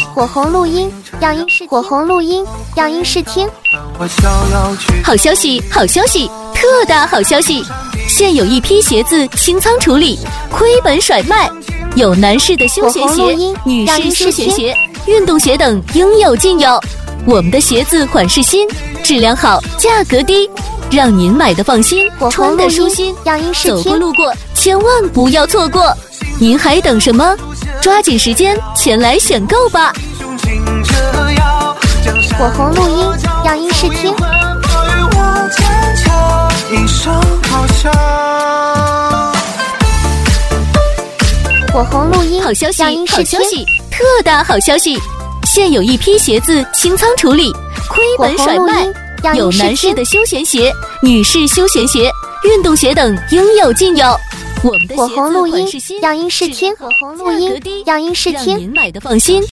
火红录音，样音试火红录音，样音试听。 好消息，好消息，特大好消息！现有一批鞋子清仓处理，亏本甩卖，有男士的休闲鞋、女士休闲鞋、运动鞋等应有尽有。我们的鞋子款式新，质量好，价格低，让您买的放心，穿的舒心。走过路过，千万不要错过。您还等什么？抓紧时间前来选购吧！ 火红录音，样音试听。火红录音， 好消息，好消息，特大好消息！现有一批鞋子清仓处理，亏本甩卖，有男士的休闲鞋、女士休闲鞋、运动鞋等应有尽有。我们的鞋子款式新， 样音试听，火红录音，样音试听， 让您买的放心。